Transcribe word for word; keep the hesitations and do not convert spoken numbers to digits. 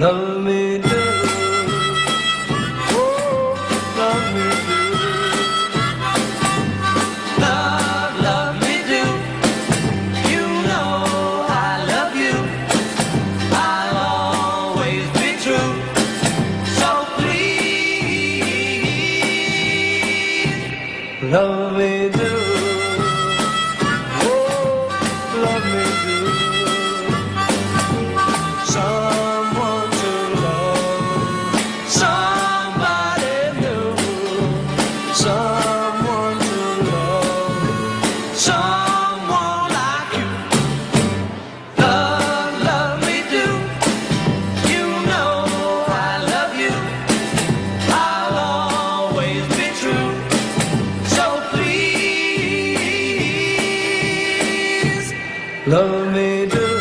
love me do. Oh, love me do. Love, love me do. You know I love you. I'll always be true. So please, love me do. Oh, love me do. Someone to love, somebody new. Someone to love, someone like you. Love, love me do. You know I love you. I'll always be true. So please, love me do.